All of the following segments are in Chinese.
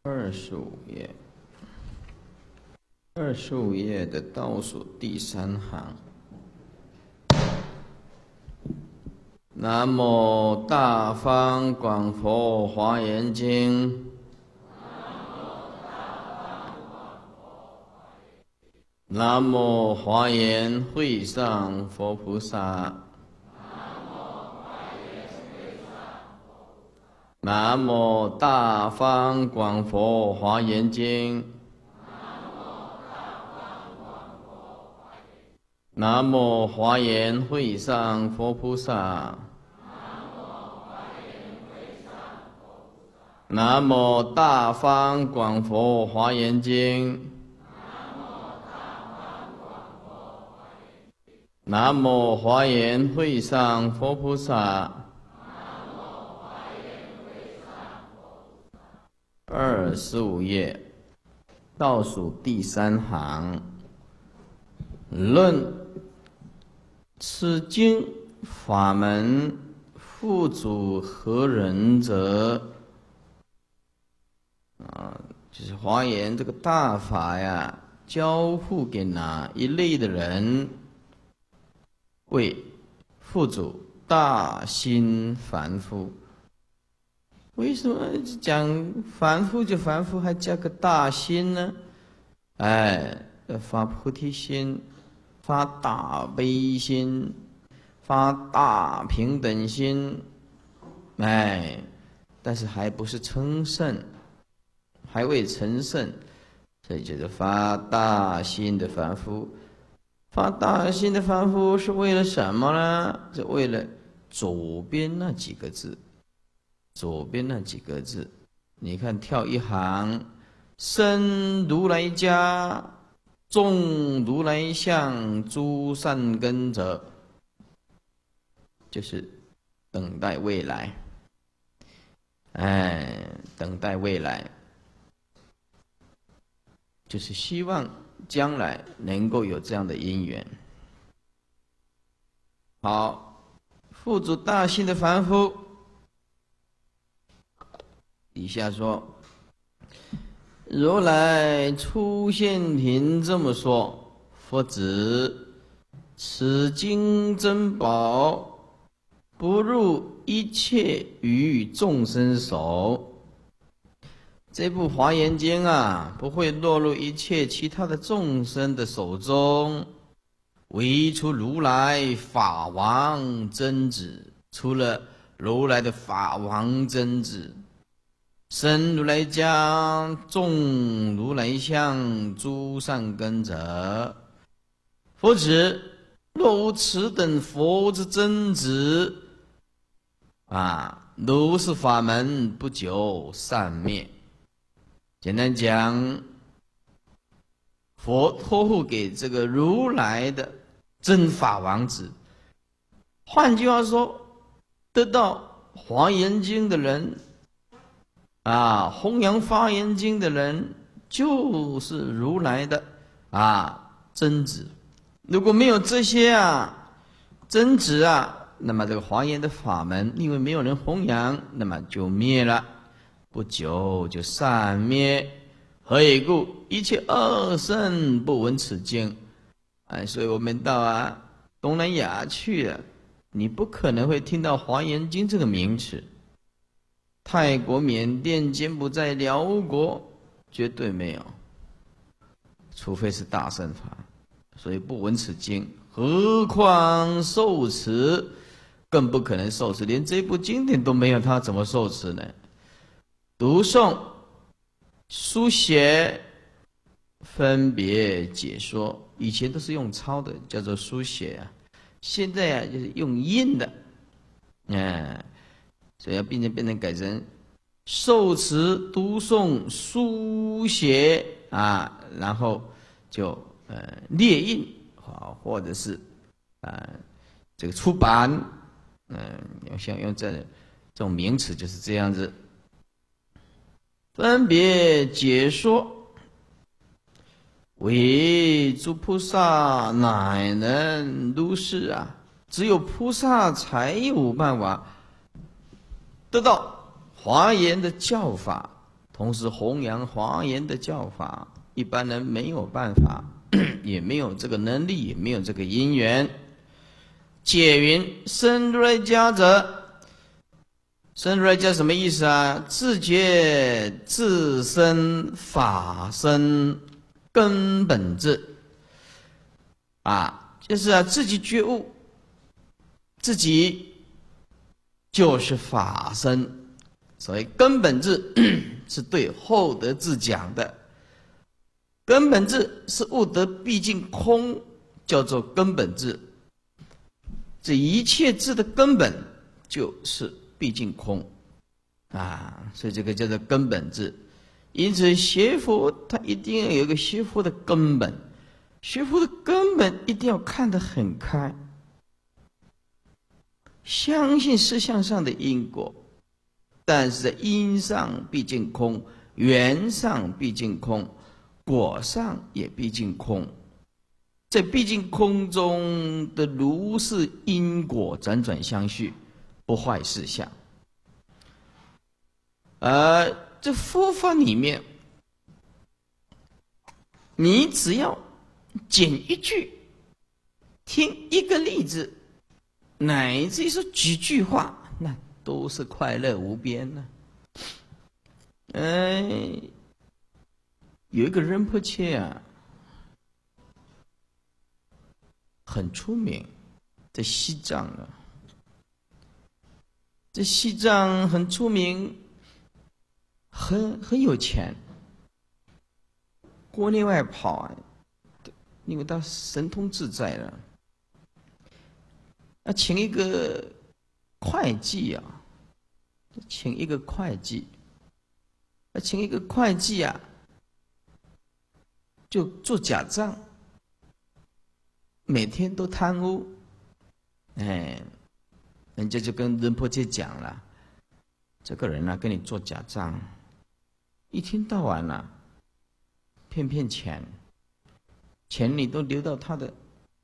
25页，25页的倒数第3行。南无大方广佛华严经。南无华严会上佛菩萨。南无大方广佛华严经。南无华严会上佛菩萨。南无大方广佛华严经。南无华严会上佛菩萨。25页，倒数第3行。论此经法门付诸何人者？就是华严这个大法呀，交付给哪一类的人？为付诸大心凡夫。为什么讲凡夫就凡夫，还加个大心呢？发菩提心，发大悲心，发大平等心，但是还不是称圣，还未成圣，所以就是发大心的凡夫。发大心的凡夫是为了什么呢？是为了左边那几个字。左边那几个字，你看跳一行，生如来家，种如来相，诸善根者，就是等待未来。等待未来，就是希望将来能够有这样的因缘。好，付诸大心的凡夫。底下说，如来出现品这么说：佛子，此经珍宝，不入一切于众生手。这部华严经啊，不会落入一切其他的众生的手中，唯除如来法王真子，除了如来的法王真子。生如来家，种如来相，诸善根者。佛子，若无此等佛之真子，如是法门不久散灭。简单讲，佛托付给这个如来的真法王子。换句话说，得到华严经的人，弘扬华严经的人就是如来的真子。如果没有这些真子那么这个华严的法门，因为没有人弘扬，那么就灭了，不久就散灭。何以故？一切恶圣不闻此经。所以我们到东南亚去了，你不可能会听到华严经这个名词。泰国、缅甸、柬埔寨、辽国绝对没有，除非是大乘法，所以不闻此经。何况受持，更不可能受持，连这部经典都没有，他怎么受持呢？读诵、书写、分别解说，以前都是用抄的，叫做书写现在就是用印的，所以要变成改成受持、读诵、书写然后就列印或者是这个出版，像用这种名词就是这样子。分别解说，唯诸菩萨乃能如是只有菩萨才有办法得到华严的教法， 同时弘扬华严的教法，一般人没有办法，也没有这个能力，也没有这个因缘。解云：生如来家者，生如来家什么意思啊？自觉自身法身根本智啊，就是自己觉悟，自己就是法身。所以根本智是对后得智讲的，根本智是悟得毕竟空，叫做根本智。这一切智的根本就是毕竟空啊，所以这个叫做根本智。因此学佛它一定要有一个学佛的根本，学佛的根本一定要看得很开，相信实相上的因果，但是在因上毕竟空，缘上毕竟空，果上也毕竟空。在毕竟空中的如是因果辗转相续，不坏事相。而这佛法里面，你只要捡一句，听一个例子，乃至于说几句话，那都是快乐无边呢。有一个仁波切啊，很出名，在西藏啊，在西藏很出名，很有钱，国内外跑啊，因为他神通自在了。请一个会计啊，请一个会计啊，就做假账。每天都贪污，人家就跟仁波切讲了，这个人啊跟你做假账，一天到晚啊骗钱，钱你都流到他的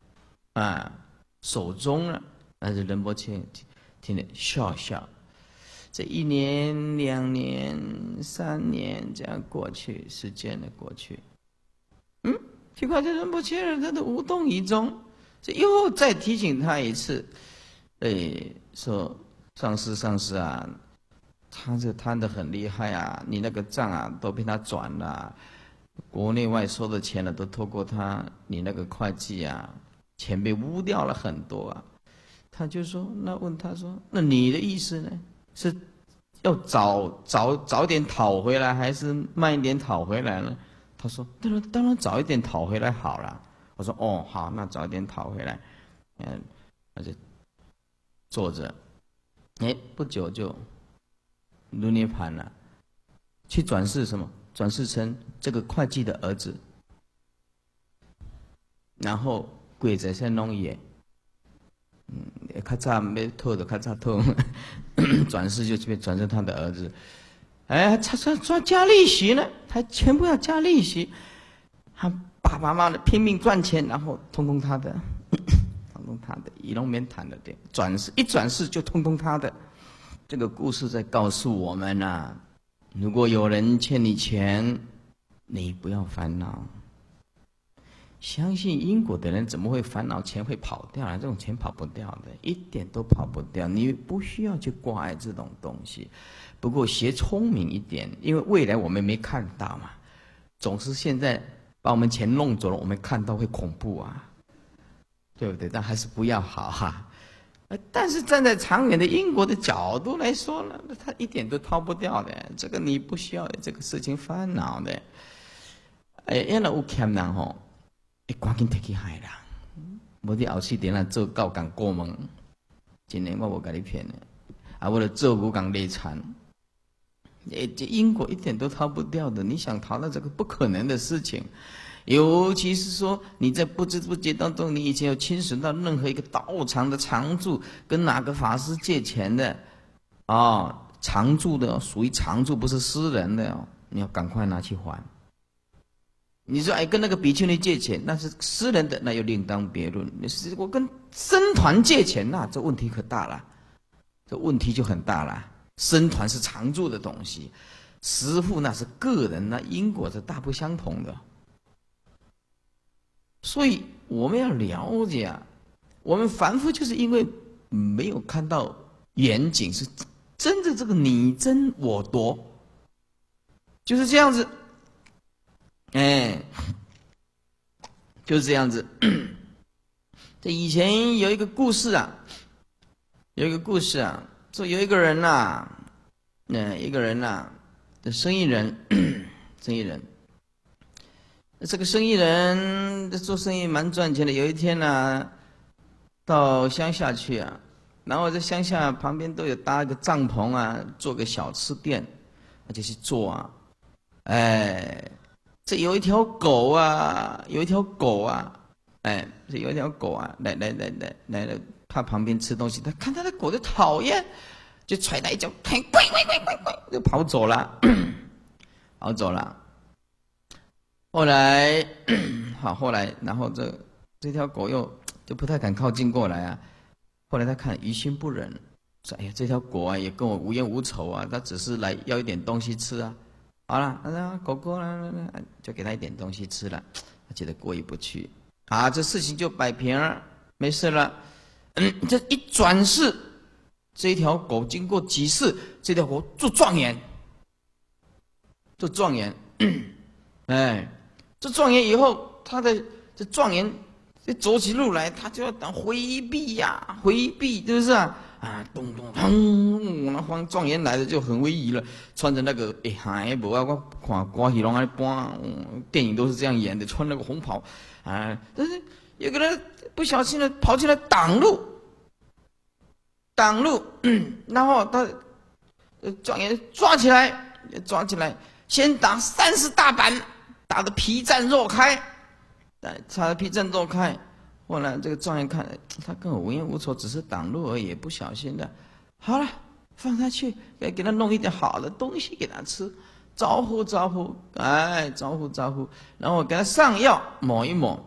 手中了。但是仁波切听得笑笑，这1年、2年、3年这样过去，时间的过去，奇怪，这仁波切人他都无动于衷，这又再提醒他一次，说上师啊，他这贪得很厉害啊，你那个账啊都被他转了，国内外收的钱呢都透过他，你那个会计啊，钱被污掉了很多啊。他就说，那问他说，那你的意思呢？是要早点讨回来，还是慢一点讨回来呢？他说：“当然早一点讨回来好了。”我说：“哦，好，那早一点讨回来。”那就坐着，不久就入涅盘了。去转世什么？转世成这个会计的儿子，然后鬼在先弄也，咔嚓没透的咔嚓透，转世就变转成他的儿子。他加利息呢，他全部要加利息，他爸爸妈妈拼命赚钱，然后通通他的，通通他的，一龙面谈的对，一转世就通通他的。这个故事在告诉我们啊，如果有人欠你钱，你不要烦恼。相信因果的人怎么会烦恼钱会跑掉呢？这种钱跑不掉的，一点都跑不掉。你不需要去挂碍这种东西。不过学聪明一点，因为未来我们没看到嘛，总是现在把我们钱弄走了，我们看到会恐怖啊，对不对？但还是不要好哈。但是站在长远的因果的角度来说呢，他一点都逃不掉的。这个你不需要这个事情烦恼的。因为有欠人吼。赶紧摕去害人，无你后4点啊做9工过门，真的我无甲你骗的，我就做5工累惨，这因果一点都逃不掉的。你想逃到这个不可能的事情，尤其是说你在不知不觉当中，你以前有侵蚀到任何一个道场的常住，跟哪个法师借钱的常住的属于常住，不是私人的你要赶快拿去还。你说跟那个比丘尼借钱，那是私人的，那又另当别论。我跟僧团借钱，那这问题可大了，这问题就很大了。僧团是常住的东西， 师父那是个人，那因果是大不相同的。所以我们要了解啊，我们凡夫就是因为没有看到远景，是真的这个你争我夺，就是这样子，就是这样子。这以前有一个故事啊，说有一个人呐，这生意人，这个生意人做生意蛮赚钱的。有一天呢，到乡下去啊，然后在乡下旁边都有搭一个帐篷啊，做个小吃店，他就去做啊。这有一条狗啊，这有一条狗啊，来了，他旁边吃东西，他看他的狗就讨厌，就踹他一脚，滚，就跑走了，后来，然后这条狗又就不太敢靠近过来啊。后来他看于心不忍，说：“哎呀，这条狗啊也跟我无冤无仇啊，它只是来要一点东西吃啊。好了，那狗就给他一点东西吃了，他觉得过意不去啊，这事情就摆平了，没事了。这一转世，这条狗经过几世，这条狗做状元，这状元以后，他的这状元走起路来，他就要当回避呀，是不是啊？咚，那方状元来了就很威仪了，穿着那个无啊，我看歌戏拢爱搬，电影都是这样演的，穿那个红袍啊。但是有个人不小心的跑进来挡路，然后他状元抓起来，先打30大板，打得皮绽肉开，后来这个状元看他跟我无冤无仇，只是挡路而已，不小心的。好了，放他去，给他弄一点好的东西给他吃，招呼，然后给他上药抹一抹。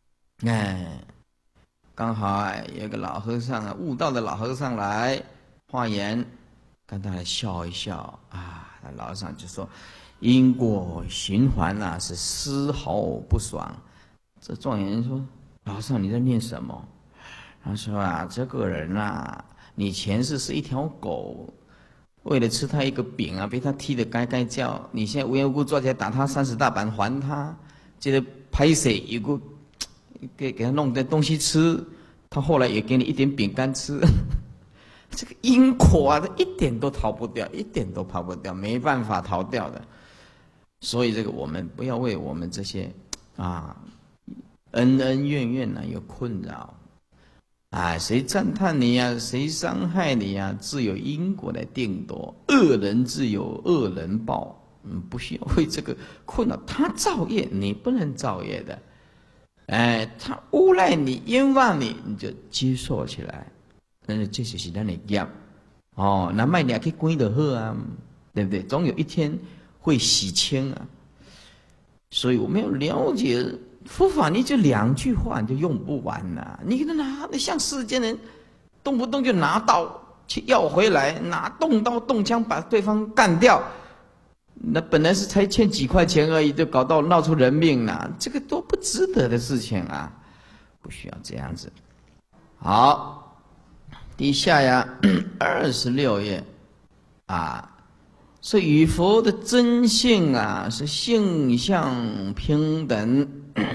刚好有个老和尚啊，悟道的老和尚来化缘，跟他来笑一笑啊。那老和尚就说：“因果循环啊，是丝毫不爽。”这状元说：“老和尚，你在念什么？”他说：“这个人啊，你前世是一条狗，为了吃他一个饼啊，被他踢得该该叫。你现在无缘无故抓起来打他30大板还他，接着拍谁有个给他弄点东西吃，他后来也给你一点饼干吃。这个因果啊，一点都逃不掉，一点都跑不掉，没办法逃掉的。所以这个我们不要为我们这些恩恩怨怨有困扰。谁赞叹你呀，谁伤害你呀，自有因果来定夺，恶人自有恶人报。不需要为这个困扰。他造业，你不能造业的。他诬赖你、冤枉你，你就接受起来。这就是咱的业。那卖俩去关就好啊，对不对？总有一天会洗清啊。所以我们要了解佛法，你就2句话你就用不完了。你像世间人，动不动就拿刀去要回来，拿动刀动枪把对方干掉。那本来是才欠几块钱而已，就搞到闹出人命了，这个多不值得的事情啊！不需要这样子。好，底下呀26页是与佛的真性是性相平等，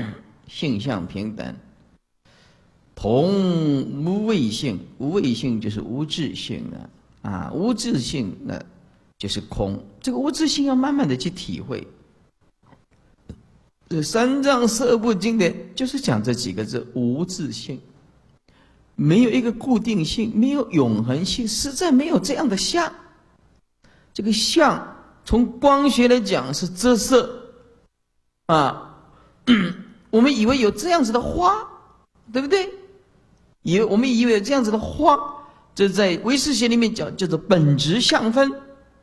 同无畏性。无畏性就是无自性无自性那就是空。这个无自性要慢慢的去体会。这三藏十二部经典就是讲这几个字：无自性，没有一个固定性，没有永恒性，实在没有这样的相。这个相从光学来讲是遮色我们以为有这样子的花，对不对？我们以为有这样子的花，这在唯识学里面叫做本质相分。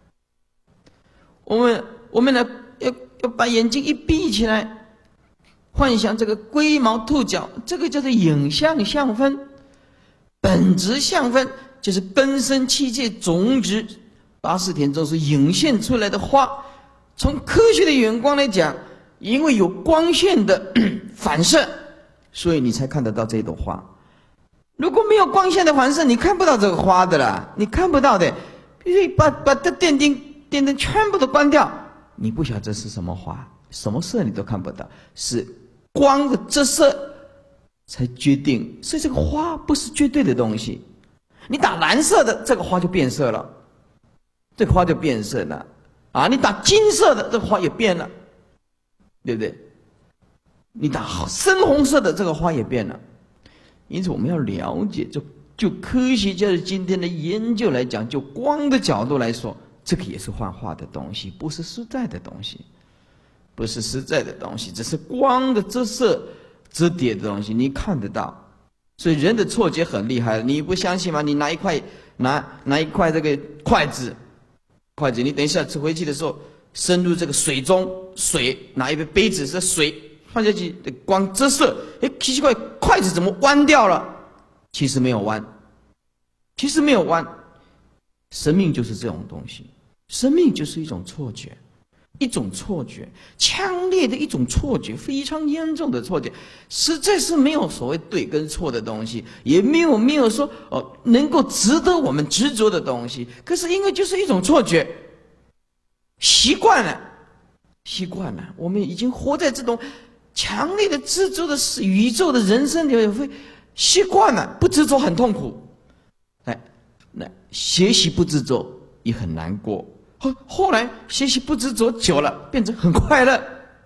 我们呢要把眼睛一闭起来，幻想这个龟毛兔角，这个叫做影像相分。本质相分就是根生七界种子，84田中是涌现出来的花， 从科学的眼光来讲，因为有光线的反射，所以你才看得到这朵花。如果没有光线的反射，你看不到这个花的啦，你看不到的。必须把这电灯全部都关掉，你不晓得这是什么花，什么色你都看不到，是光的折射才决定。所以这个花不是绝对的东西。你打蓝色的，这个花就变色了，这个花就变色了啊！你打金色的，这个花也变了，对不对？你打深红色的，这个花也变了。因此我们要了解，就科学家的今天的研究来讲，就光的角度来说，这个也是幻化的东西，不是实在的东西，不是实在的东西，只是光的折射折叠的东西，你看得到。所以人的错觉很厉害，你不相信吗？你拿一块这个筷子，你等一下吃回去的时候，深入这个水中，拿一个杯子是水放下去，光折射，奇怪，筷子怎么弯掉了？其实没有弯，生命就是这种东西，生命就是一种错觉，强烈的一种错觉，非常严重的错觉，实在是没有所谓对跟错的东西，也没有说能够值得我们执着的东西。可是因为就是一种错觉，习惯了，我们已经活在这种强烈的执着的宇宙的人生里面，会习惯了，不执着很痛苦。那学习不执着也很难过。后来学习不执着久了，变成很快乐。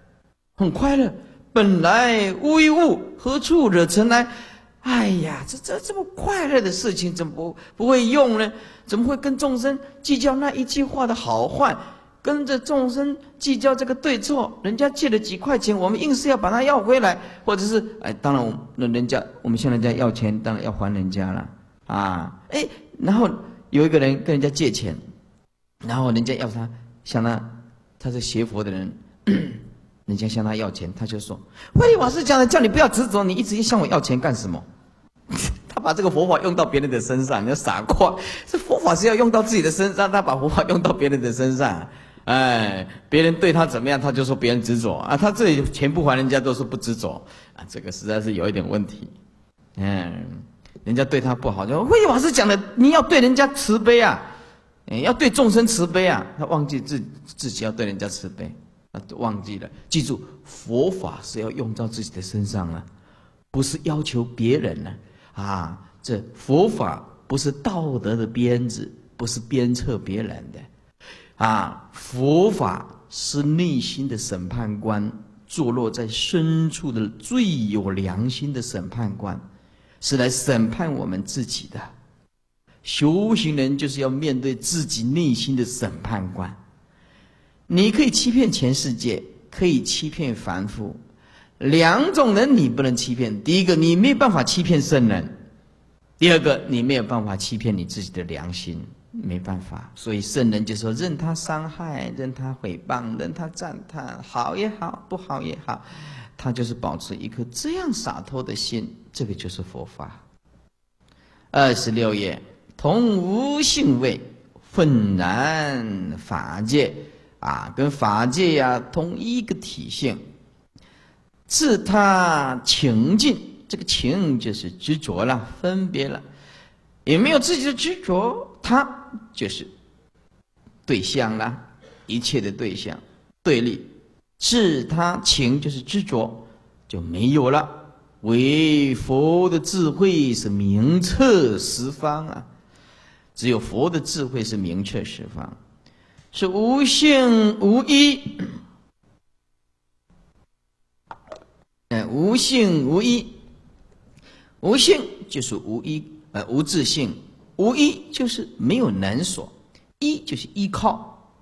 本来无一物，何处惹尘埃？哎呀，这么快乐的事情，怎么不会用呢？怎么会跟众生计较那一句话的好坏？跟着众生计较这个对错？人家借了几块钱，我们硬是要把它要回来，或者是当然我们向人家要钱，当然要还人家了啊！然后有一个人跟人家借钱，然后人家要他是学佛的人，人家向他要钱，他就说：“慧理法师讲的，叫你不要执着，你一直向我要钱干什么？”他把这个佛法用到别人的身上，你要傻瓜！这佛法是要用到自己的身上，他把佛法用到别人的身上。别人对他怎么样，他就说别人执着啊，他这里钱不还人家都是不执着啊，这个实在是有一点问题。人家对他不好，就说慧理法师讲的，你要对人家慈悲啊，要对众生慈悲啊，他忘记自己要对人家慈悲，忘记了。记住，佛法是要用到自己的身上啊，不是要求别人呢啊。这佛法不是道德的鞭子，不是鞭策别人的。佛法是内心的审判官，坐落在深处的最有良心的审判官，是来审判我们自己的。修行人就是要面对自己内心的审判官。你可以欺骗全世界，可以欺骗凡夫，两种人你不能欺骗。第一个，你没有办法欺骗圣人；第二个，你没有办法欺骗你自己的良心。没办法，所以圣人就说：任他伤害，任他诽谤，任他赞叹，好也好，不好也好，他就是保持一颗这样洒脱的心，这个就是佛法。26页，同无性位，愤然法界跟法界同一个体性，自他情境，这个情就是执着了，分别了，也没有自己的执着，他就是对象啦，一切的对象对立，自他情就是执着，就没有了。唯佛的智慧是明彻十方只有佛的智慧是明彻十方，是无性无一，无性无一，无性就是无一，无自性。无依就是没有能所，依就是依靠，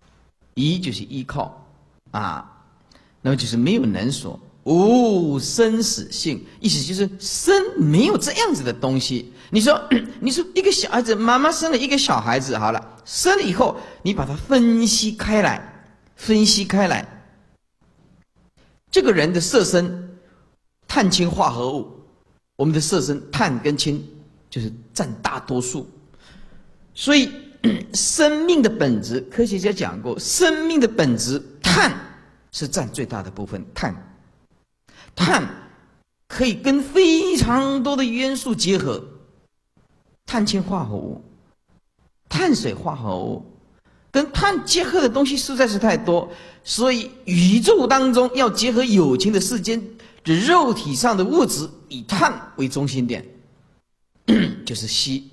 那么就是没有能所。无生死性，意思就是生没有这样子的东西。你说一个小孩子，妈妈生了一个小孩子，好了，生了以后，你把它分析开来，这个人的色身碳氢化合物，我们的色身碳跟氢就是占大多数，所以生命的本质，科学家讲过，生命的本质碳是占最大的部分。碳可以跟非常多的元素结合，碳氢化合物、碳水化合物，跟碳结合的东西实在是太多，所以宇宙当中要结合有情的世间的肉体上的物质，以碳为中心点，就是硒。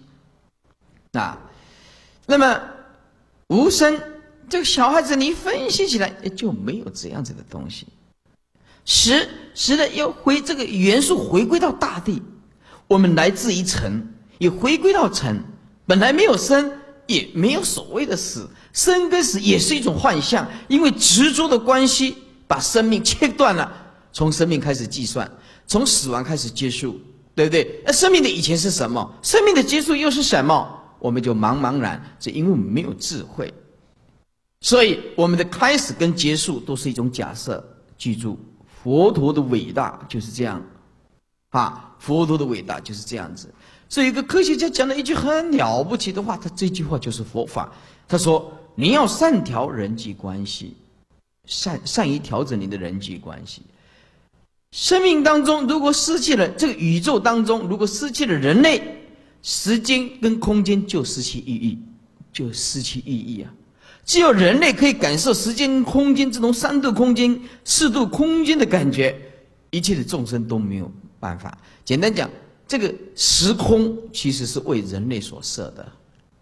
那么无声，这个小孩子你分析起来就没有这样子的东西。使得要这个元素回归到大地，我们来自于尘，也回归到尘，本来没有生，也没有所谓的死，生跟死也是一种幻象，因为执着的关系把生命切断了，从生命开始计算，从死亡开始结束，对不对？那生命的以前是什么？生命的结束又是什么？我们就茫然，是因为我们没有智慧，所以我们的开始跟结束都是一种假设。记住，佛陀的伟大就是这样佛陀的伟大就是这样子。所以一个科学家讲了一句很了不起的话，他这句话就是佛法。他说你要善调人际关系，善于调整你的人际关系。生命当中如果失去了，这个宇宙当中如果失去了人类，时间跟空间就失去意义，只有人类可以感受时间空间这种3度空间、4度空间的感觉，一切的众生都没有办法。简单讲，这个时空其实是为人类所设的。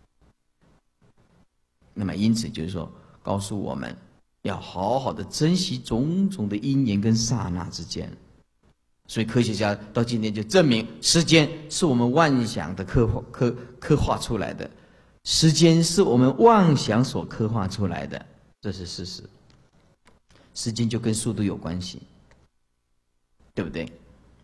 那么因此就是说，告诉我们要好好的珍惜种种的因缘跟刹那之间。所以科学家到今天就证明，时间是我们妄想的刻画出来的，时间是我们妄想所刻画出来的，这是事实。时间就跟速度有关系，对不对？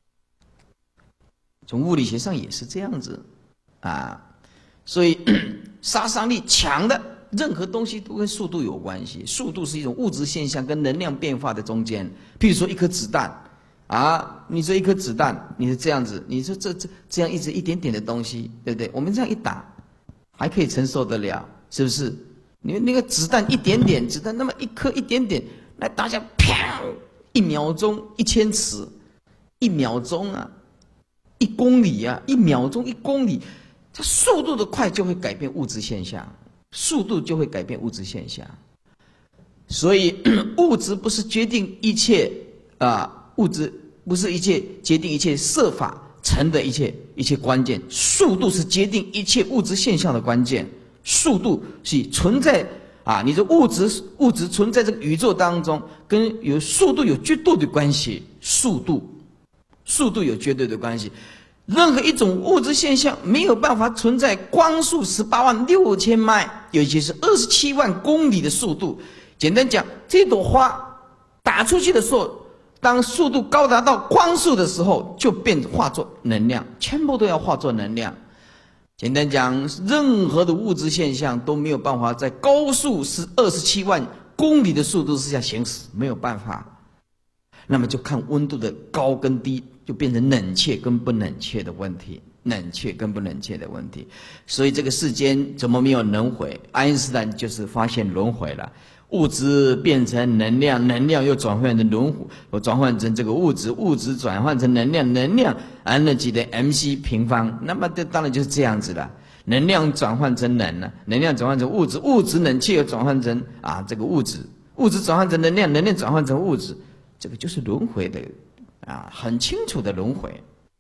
从物理学上也是这样子所以杀伤力强的任何东西都跟速度有关系。速度是一种物质现象跟能量变化的中间。譬如说一颗子弹你说一颗子弹，你是这样子，你说这样一点点的东西，对不对？我们这样一打还可以承受得了，是不是？你那个子弹一点点，子弹那么一颗一点点来打下，啪，1秒钟1000尺，1秒钟1公里1秒钟1公里，它速度的快就会改变物质现象，所以物质不是决定一切物质不是决定一切设法成的一切关键，速度是决定一切物质现象的关键。速度是存在你的物质存在这个宇宙当中，跟速度有绝对的关系。速度有绝对的关系。任何一种物质现象没有办法存在光速186000迈，尤其是27万公里的速度。简单讲，这朵花打出去的时候，当速度高达到光速的时候，就化作能量，全部都要化作能量。简单讲，任何的物质现象都没有办法在高速是27万公里的速度之下行驶，没有办法。那么就看温度的高跟低，就变成冷却跟不冷却的问题。所以这个世间怎么没有轮回？爱因斯坦就是发现轮回了。物质变成能量，能量又转换成轮回，转换成这个物质，物质转换成能量，能量 energy 的 mc 平方。那么这当然就是这样子了。能量转换成能量转换成物质，物质冷却又转换成这个物质，物质转换成能量，能量转换成物质，这个就是轮回的很清楚的轮回。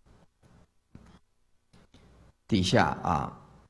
底下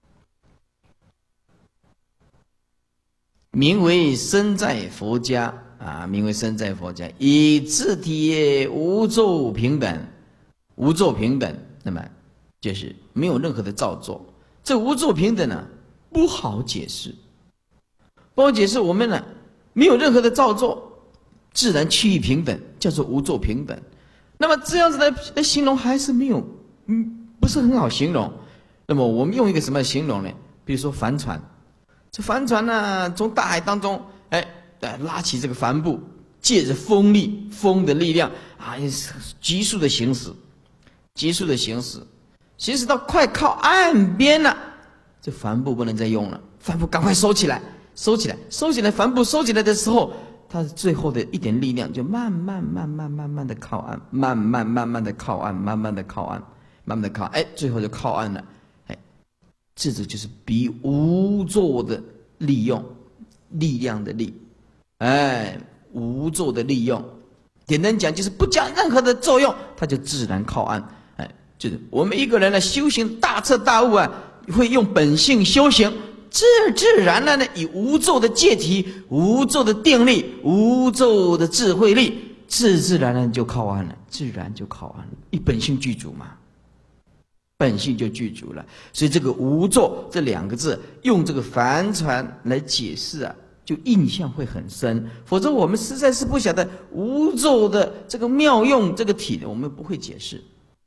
名为身在佛家名为身在佛家，以自体无作平等，那么就是没有任何的造作。这无作平等不好解释，我们没有任何的造作，自然趋于平等，叫做无作平等。那么这样子的形容还是没有不是很好形容。那么我们用一个什么形容呢？比如说帆船，这帆船从大海当中拉起这个帆布，借着风的力量急速的行驶，行驶到快靠岸边了，这帆布不能再用了， 帆布赶快收起来，收起来，收起来，帆布收起来的时候，它最后的一点力量就慢慢的靠岸，慢慢的靠岸，慢慢的靠岸，慢慢的靠岸，哎，最后就靠岸了。哎，这就是比无作的利用，力量的力，哎，无作的利用。简单讲就是不加任何的作用，它就自然靠岸。哎，就是我们一个人的修行大彻大悟啊，会用本性修行，自然的呢，以无作的戒体、无作的定力、无作的智慧力，自然的就靠岸了，自然就靠岸了，以本性具足嘛，本性就具足了。所以这个无作这两个字，用这个帆船来解释啊，就印象会很深，否则我们实在是不晓得无作的这个妙用，这个体我们不会解释。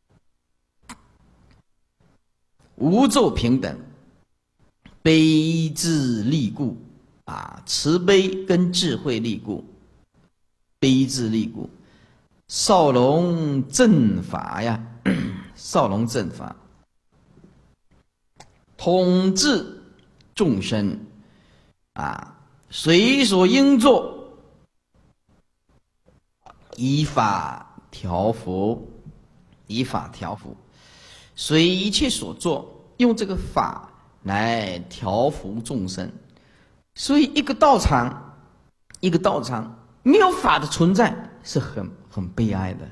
无作平等，悲智利故啊，慈悲跟智慧利故，悲智利故，少龙正法呀，少龙正法，统治众生啊。随所应作，依法调伏，依法调伏，随一切所作，用这个法来调伏众生。所以一个道场没有法的存在是很悲哀的。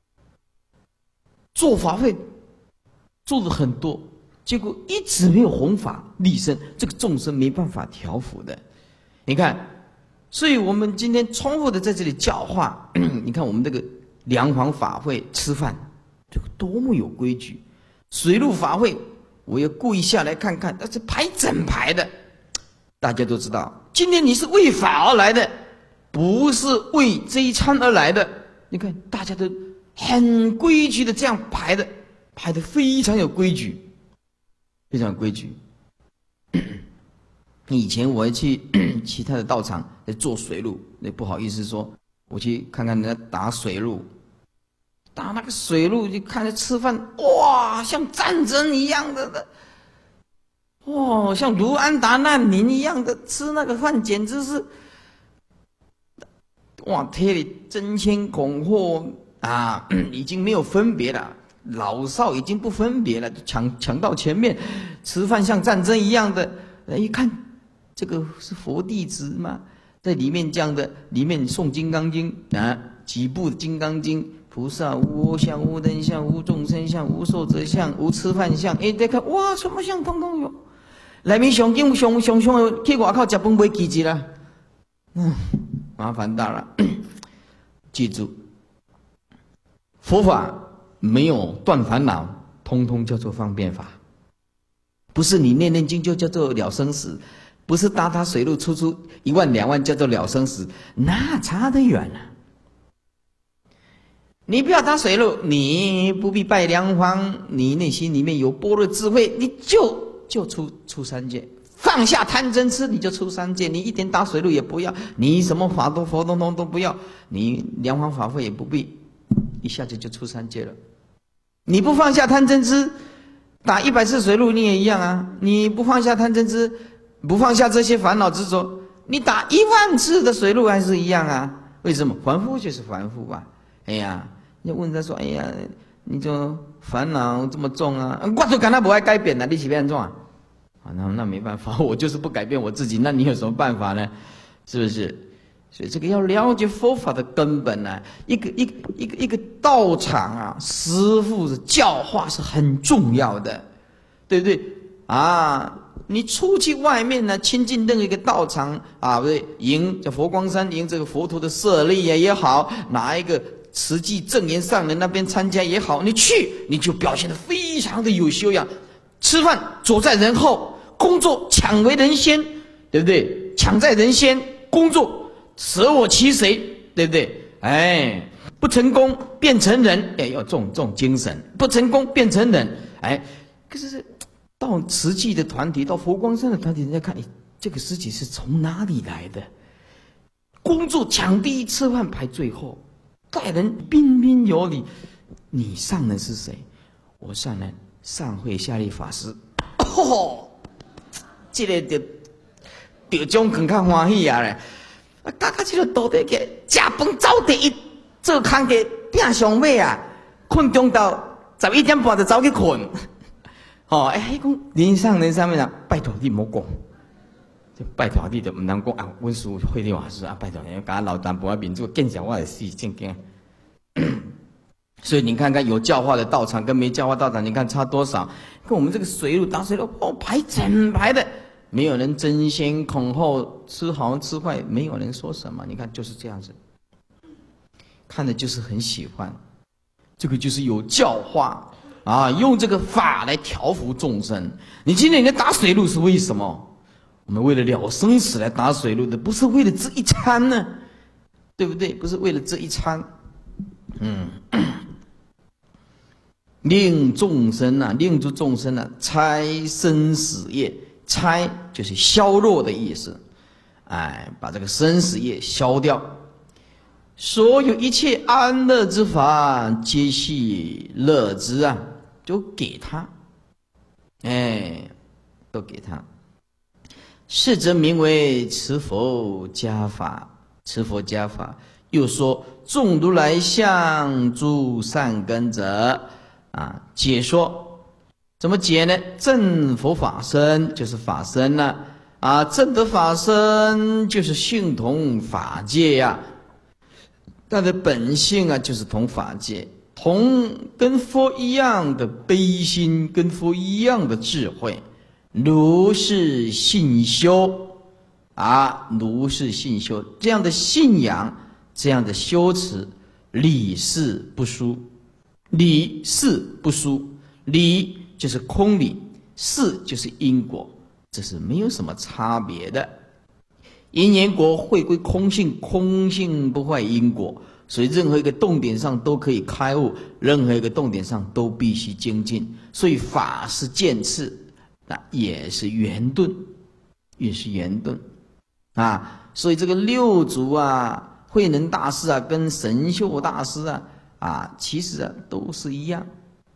做法会做的很多，结果一直没有弘法利生，这个众生没办法调伏的。你看，所以我们今天重复的在这里教化，你看我们这个梁皇法会吃饭，这个多么有规矩；水陆法会，我要故意下来看看，那是排整排的。大家都知道，今天你是为法而来的，不是为这一餐而来的。你看，大家都很规矩的这样排的，排的非常有规矩，非常有规矩。以前我去其他的道场在做水路，那不好意思说，我去看看人家打水路，打那个水路就看着吃饭，哇，像战争一样的，哇，像卢安达难民一样的吃那个饭，简直是，哇，贴里争先恐后啊，已经没有分别了，老少已经不分别了，抢到前面，吃饭像战争一样的，一看。这个是佛弟子嘛，在里面这样的，里面诵《金刚经》啊，几部《金刚经》，菩萨无我相、无人相、无众生相、无寿者相、无吃饭相，哎，再看哇，什么相通通有。内面上紧上去外口吃饭没记住啦，麻烦大了。记住，佛法没有断烦恼，通通叫做方便法，不是你念念经就叫做了生死。不是打水路出1万2万叫做了生死，那差得远了。你不要打水路，你不必拜梁皇，你内心里面有般若智慧，你就出三界，放下贪嗔痴，你就出三界。你一点打水路也不要，你什么法都佛通通都不要，你梁皇法会也不必，一下子就出三界了。你不放下贪嗔痴，打100次水路你也一样啊！你不放下贪嗔痴。不放下这些烦恼执着，你打1万次的水路还是一样啊？为什么？凡夫就是凡夫吧。哎呀，你问他说：“哎呀，你这烦恼这么重啊？”我就跟他不爱改变了，你是变怎啊？那没办法，我就是不改变我自己，那你有什么办法呢？是不是？所以这个要了解佛法的根本啊，一个道场啊，师父的教化是很重要的，对不对啊？你出去外面呢，亲近任何一个道场啊，不对，迎叫佛光山迎这个佛陀的舍利也好，哪一个慈济正言上人那边参加也好，你去你就表现得非常的有修养，吃饭走在人后，工作抢为人先，对不对？抢在人先，工作舍我其谁，对不对？哎，不成功变成人，哎，要这种精神，不成功变成人，哎，可是。到慈济的团体，到佛光山的团体，人家看，这个师姐是从哪里来的？工作抢第一，吃饭排最后，待人彬彬有礼。你上人是谁？我上人上会下力法师。哦，这个就着种更较欢喜啊咧！啊，加到这个道底去，食饭走第一，做工课拼上尾啊，困中到11点半就走去困。哦，讲人上面啊，拜托你莫讲，拜托你就唔能讲啊。阮师父慧律法师啊，拜托你，甲老淡薄仔面子见笑我会死正经。所以你看看有教化的道场跟没教化道场，你看差多少？跟我们这个水路打水路，哦，排整排的，没有人争先恐后，吃好吃坏，没有人说什么。你看就是这样子，看的就是很喜欢，这个就是有教化啊，用这个法来调伏众生。你今天在打水路是为什么？我们为了了生死来打水路的，不是为了这一餐呢，对不对？不是为了这一餐。令众生啊，令诸众生啊，拆生死业，拆就是消弱的意思，把这个生死业消掉。所有一切安乐之法，皆系乐之啊，就给他，都给他。是则名为持佛家法，持佛家法。又说众如来相诸善根者。解说怎么解呢？正佛法身就是法身了正得法身就是性同法界呀，它的本性就是同法界，跟佛一样的悲心，跟佛一样的智慧，如是信修如是信修，这样的信仰，这样的修持，理事不殊。理事不殊，理就是空理，事就是因果，这是没有什么差别的。因缘果会归空性，空性不坏因果，所以任何一个动点上都可以开悟，任何一个动点上都必须精进。所以法是渐次，也是圆顿，所以这个六祖慧能大师跟神秀大师其实都是一样，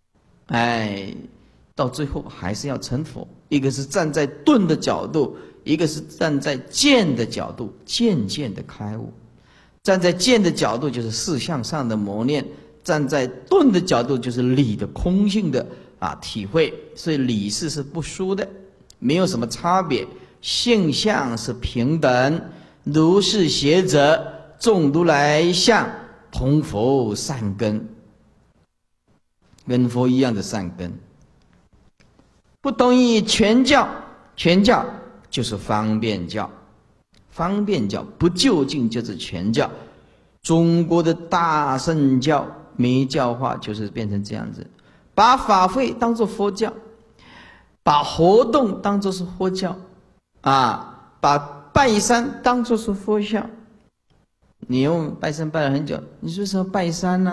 到最后还是要成佛。一个是站在顿的角度，一个是站在渐的角度，渐渐的开悟。站在渐的角度就是事相上的磨练，站在顿的角度就是理的空性的体会。所以理事是不殊的，没有什么差别，性相是平等。如是学者，众如来相同佛善根，跟佛一样的善根。不同于全教，全教就是方便教，方便教不究竟就是全教。中国的大乘教没教化，就是变成这样子，把法会当作佛教，把活动当作是佛教把拜山当作是佛教。你用拜山拜了很久，你说什么拜山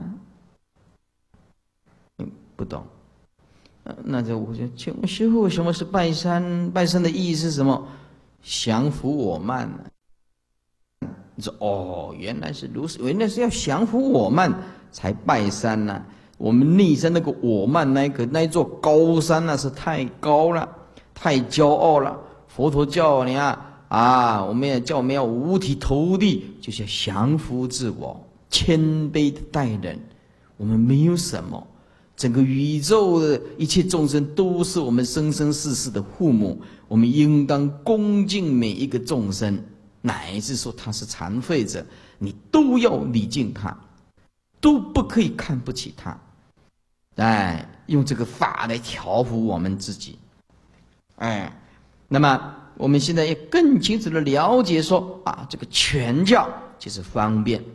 不懂。那就我就请问师父，什么是拜山？拜山的意义是什么？降伏我慢你说原来是如此，原来是要降服我慢才拜山我们内山那个我慢那一座高山是太高了，太骄傲了。佛陀教你我们要五体投地，就是要降服自我，谦卑的待人。我们没有什么，整个宇宙的一切众生都是我们生生世世的父母，我们应当恭敬每一个众生，乃至说他是残废者，你都要礼敬他，都不可以看不起他。用这个法来调伏我们自己。那么我们现在也更清楚的了解说这个全教就是方便。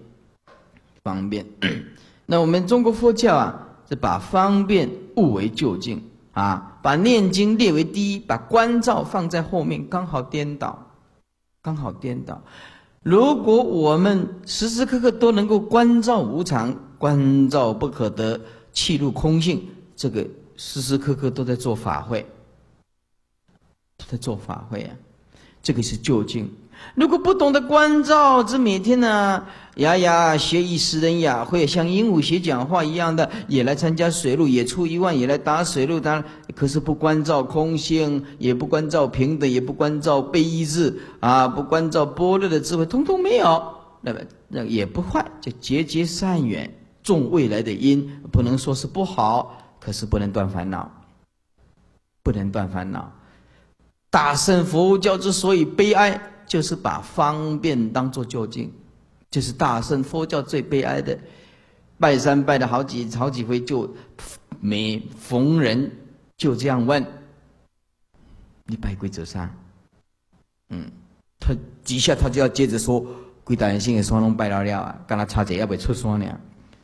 那我们中国佛教是把方便悟为究竟把念经列为第一，把关照放在后面，刚好颠倒。如果我们时时刻刻都能够关照无常，关照不可得，契入空性，这个时时刻刻都在做法会，这个是究竟。 如果不懂得关照，只每天呢学艺诗人雅会，像鹦鹉学讲话一样的，也来参加水陆，也出1万，也来打水陆，可是不关照空性，也不关照平等，也不关照悲智不关照般若的智慧，通通没有，那也不坏，就结善缘，种未来的因，不能说是不好，可是不能断烦恼，不能断烦恼。大乘佛教之所以悲哀，就是把方便当作究竟，就是大乘佛教最悲哀的。拜山拜了好几回，就每逢人就这样问：你拜规则上？他几下他就要接着说：规大人性的山拢拜了啊，跟他差一个要不出山呢？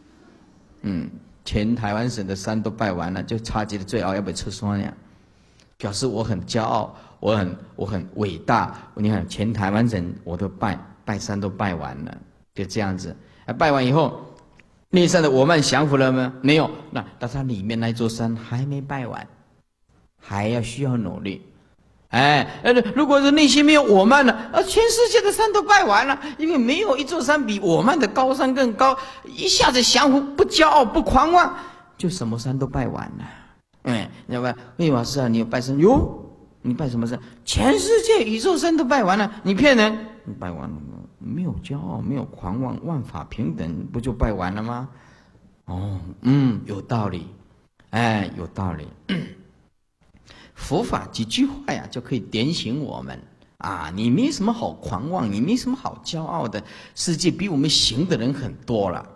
全台湾省的山都拜完了，就差一个最后要不出山呢？表示我很骄傲，我很伟大。你看全台湾省我都拜山都拜完了，就这样子。拜完以后，内山的我慢降服了吗？没有。那他里面那座山还没拜完，还需要努力。如果是内心没有我慢了，全世界的山都拜完了，因为没有一座山比我慢的高山更高。一下子降服，不骄傲，不狂妄，就什么山都拜完了。要不然慧法师你有拜山？你拜什么山？全世界宇宙山都拜完了，你骗人！你拜完了，没有骄傲，没有狂妄，万法平等，不就拜完了吗？有道理，有道理。佛法几句话呀，就可以点醒我们你没什么好狂妄，你没什么好骄傲的，世界比我们行的人很多了。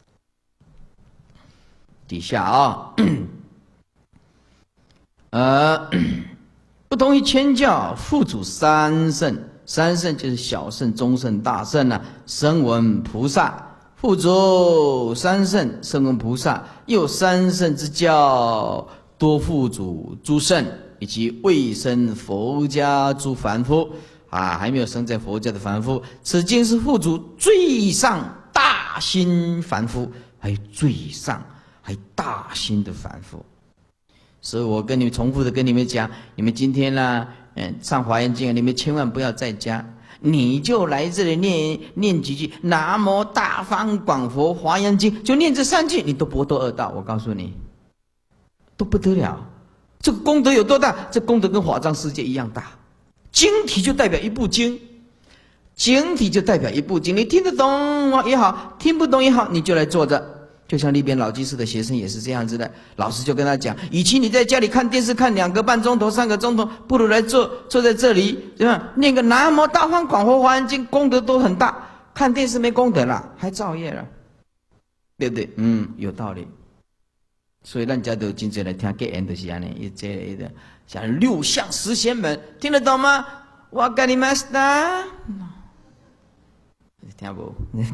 底下不同于千教，复主三圣，三圣就是小圣、中圣、大圣声闻菩萨。复主三圣，声闻菩萨，又三圣之教，多复主诸圣，以及未生佛家诸凡夫还没有生在佛家的凡夫。此经是复主最上大心凡夫，还最上还大心的凡夫。所以我跟你们重复的跟你们讲，你们今天上华严经，你们千万不要在家，你就来这里念几句南无大方广佛华严经，就念这3句，你都博得2道。我告诉你，都不得了。这个功德有多大？这功德跟华藏世界一样大。经体就代表一部经，经体就代表一部经，你听得懂也好，听不懂也好，你就来坐着。就像那边老居士的学生也是这样子的，老师就跟他讲，与其你在家里看电视看2个半钟头、3个钟头，不如来坐在这里，对吧？念个南无大方广佛华严经，功德都很大。看电视没功德了，还造业了，对不对？有道理。所以咱家都经常来听结缘，就是这样的，像6相10贤门，听得懂吗？わかりました？听无，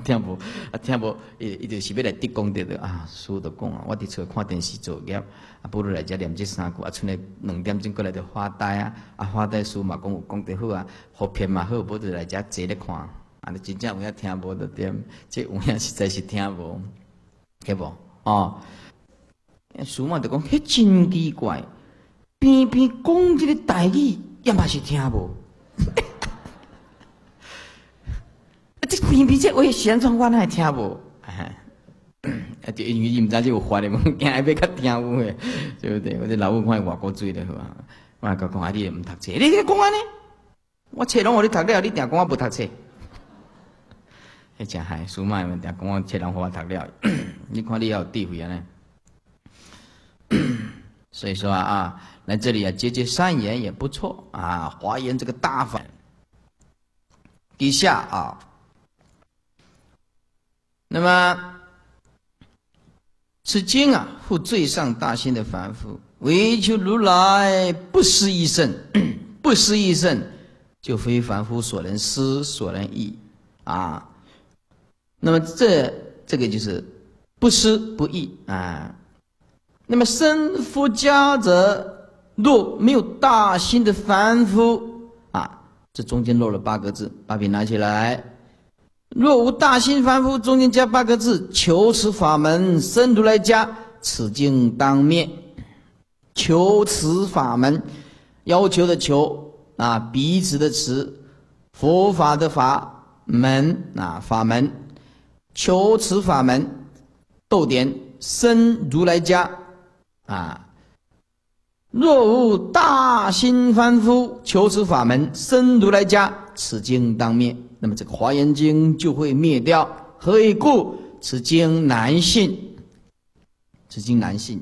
伊就是要来得功德的师父就讲我伫厝看电视作业，不如来遮念这3句，剩下2点钟过来就发呆发呆师嘛讲有功德好好骗嘛好，不如来遮坐咧看，你真正有影听无就点，这有影实在是听无，对无？师嘛就讲，迄真奇怪，偏偏讲这个台语也嘛是听无。这偏偏这话宣传我哪会听无？就因为伊毋知这有法的，惊要较听有诶，对不对？我这老母看外国水了，好啊！我讲你毋读册，你讲安尼？我册拢互你读了，你定讲我无读册？迄真害，苏妈们定讲我册拢互我读了，你看你要有智慧啊呢？所以说来这里结善缘也不错华严这个大法底下那么此经复最上大心的凡夫，唯求如来不思议圣，不思议圣就非凡夫所能思所能议那么这个就是不思不议那么生佛家者，若没有大心的凡夫这中间漏了8个字，把笔拿起来。若无大心凡夫，中间加8个字，求持法门生如来家，此经当灭。求持法门，要求的求彼此的持， 佛法的法门啊，法门，求持法门，逗点生如来家啊。若无大心凡夫求持法门，生如来家，此经当灭。那么这个华严经就会灭掉。何以故？此经难信。此经难信。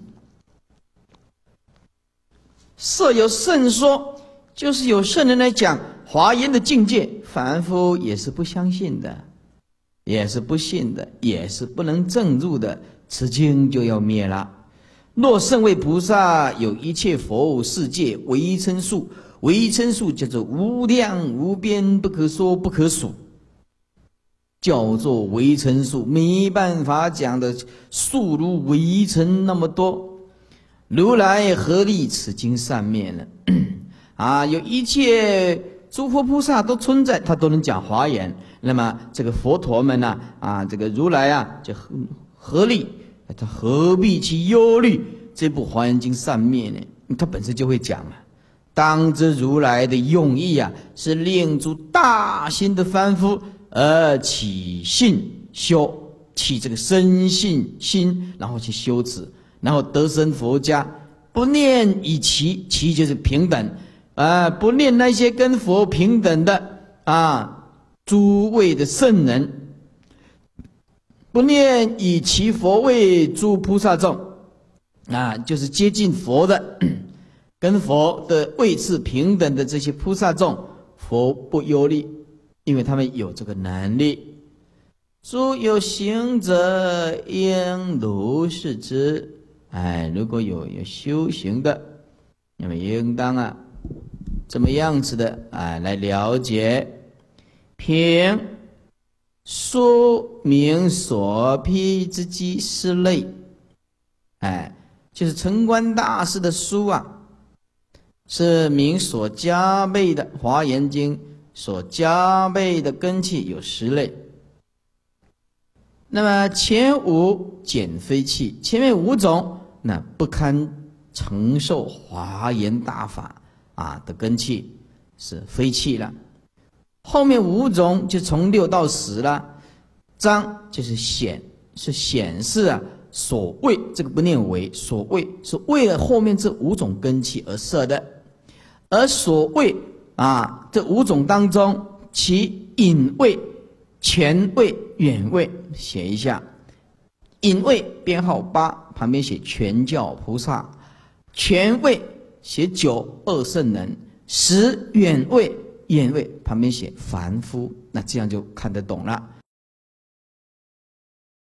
设有圣说，就是有圣人来讲华严的境界，凡夫也是不相信的，也是不信的，也是不能证入的，此经就要灭了。若圣位菩萨有一切佛世界唯称数，唯称数叫做无量无边，不可说不可数，叫做唯称数，没办法讲的数如唯称那么多。如来何力此经善灭呢？啊，有一切诸佛菩萨都存在，他都能讲华严。那么这个佛陀们呢？这个如来啊，就何力？他何必去忧虑这部华严经善灭呢？他本身就会讲嘛。当知如来的用意啊，是令诸大心的凡夫而起信修，起这个生信心，然后去修持。然后得生佛家，不念以其，其就是平等，不念那些跟佛平等的诸位的圣人，不念以其佛为诸菩萨众，就是接近佛的，跟佛的位次平等的这些菩萨众，佛不忧虑，因为他们有这个能力。诸有行者应如是知。如果有修行的，那么应当这么样子的来了解，凭说明所披之机是类，就是城关大师的书是明所加倍的华严经所加倍的根器有10类。那么前5减非器，前面5种那不堪承受华严大法的根器是非器了。后面5种就从6到10了。彰就是显，是显示所谓，这个不念为，所谓是为了后面这5种根器而设的。而所谓这5种当中，其隐位、前位、远位写一下。隐位编号8，旁边写全教菩萨；全位写9，二圣人；10远位，远位旁边写凡夫。那这样就看得懂了。